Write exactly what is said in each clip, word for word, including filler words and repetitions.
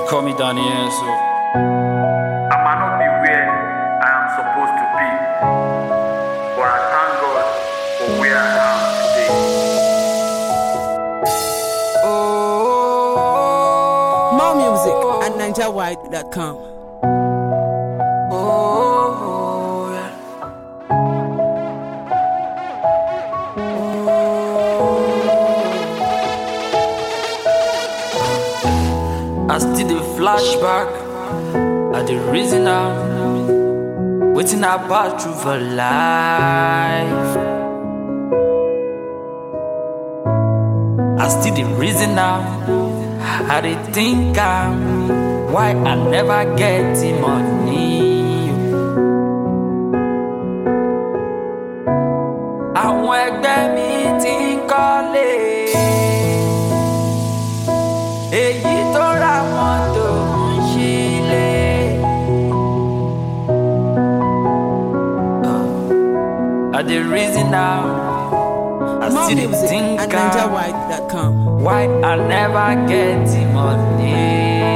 call me Daniel, so I might not be where I am supposed to be, but I thank God for where I am today. oh, More music at ninja wide dot com. oh, yeah. I still the flashback at the reason I'm waiting about through for life. I still the reason now. I dey think I'm why I never get the money. Àwọn ẹgbẹ́ mi ti ń kọ́lé, èyí tó ra mọ́tò ń ṣílé. I dey reason now. I More still dey music think at ninja I'm wide dot com. why I never get the money.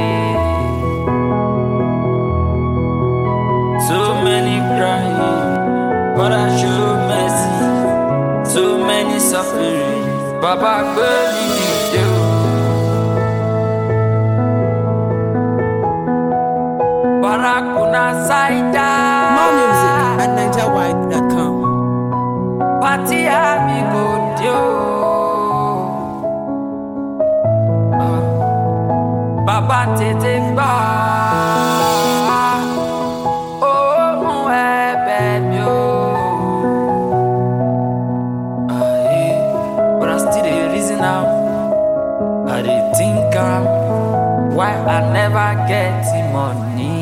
So many crying, but I show mercy. So many suffering, Baba gbemi dìde o. Barakuna Saida. More music at ninja wide dot com. Party amigo dio. Baba tètè gbà, ohùn ẹ̀bẹ̀ mi o. Aye, but I still dey reason am. I dey think am why I never get the money.